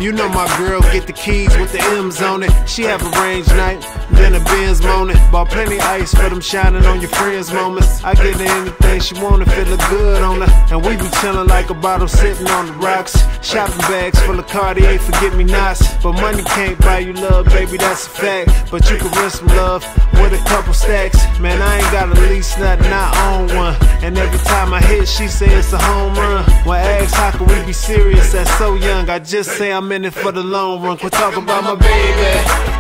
You know my girl get the keys with the M's on it. She have a range night, then a Benz moaning. Bought plenty ice for them shining on your friends moments. I get her anything she wanna, feel look good on her. And we be chillin' like a bottle sitting on the rocks. Shopping bags full of Cartier, forget-me-nots. But money can't buy you love, baby, that's a fact. But you can rent some love with a couple stacks. Man, I ain't gotta lease nothing, I own one. And every time I hit, she say it's a home run. When I ask how can we be serious at so young, I just say I'm in it for the long run. Quit talking about my baby.